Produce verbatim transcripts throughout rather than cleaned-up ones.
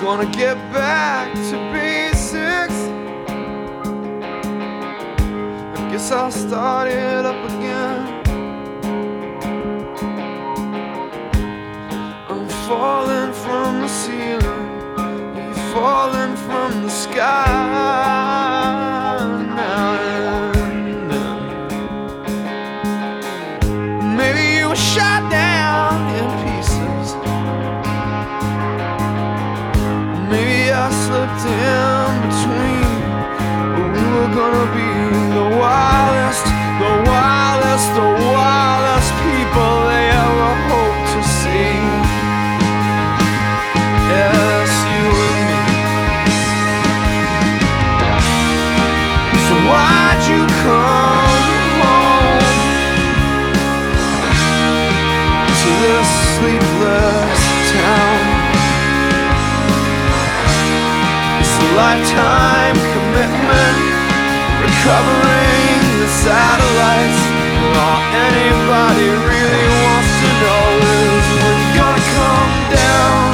Gonna get back to basics. I guess I'll start it up again. I'm falling from the ceiling, you're falling from the sky now and then. Maybe you were shot down in pieces. Maybe I slipped in between, but we were gonna be the wildest, the wildest, the wildest people they ever hoped to see. Yes, you and me. So why'd you come home to this sleepless town? Lifetime commitment, recovering the satellites. All anybody really wants to know is when you're gonna come down.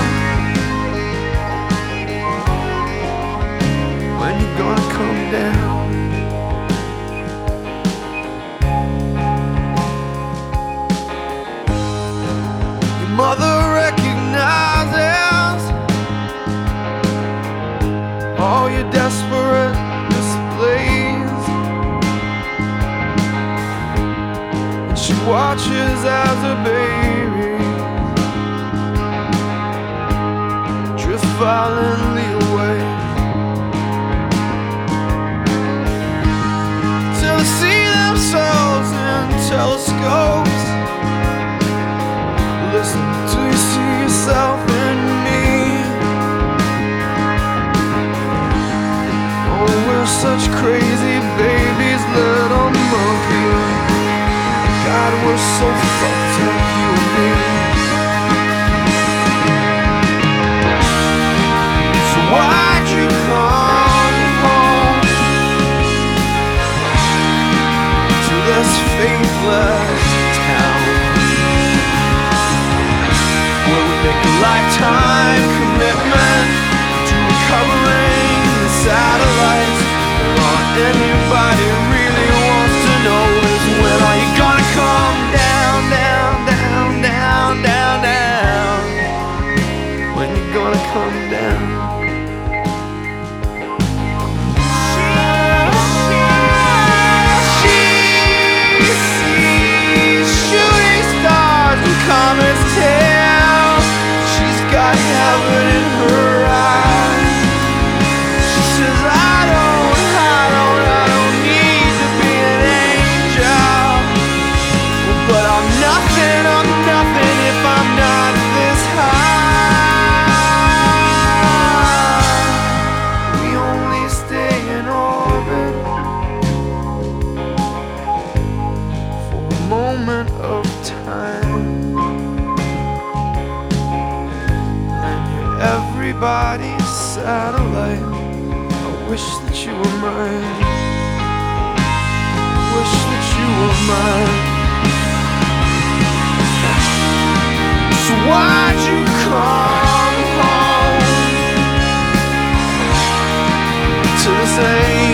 When you're gonna come down. Your mother recognizes all your desperate displays, and she watches as her baby drift violently away, till they see themselves in telescopes. Listen till you see yourself in me. We're such crazy babies, little monkey. God, we're so fucked up, you and me. So why'd you come home to this faithless town, where we make a lifetime commitment to recovering the satellites? All anybody really wants to know is when are you gonna come down, down, down, down, down, down? When you gonna come down? She sees shooting stars and comets tail. She's got heaven in her eyes. She says I moment of time, and you're everybody's satellite. I wish that you were mine. Wish that you were mine. So why'd you come home to this age?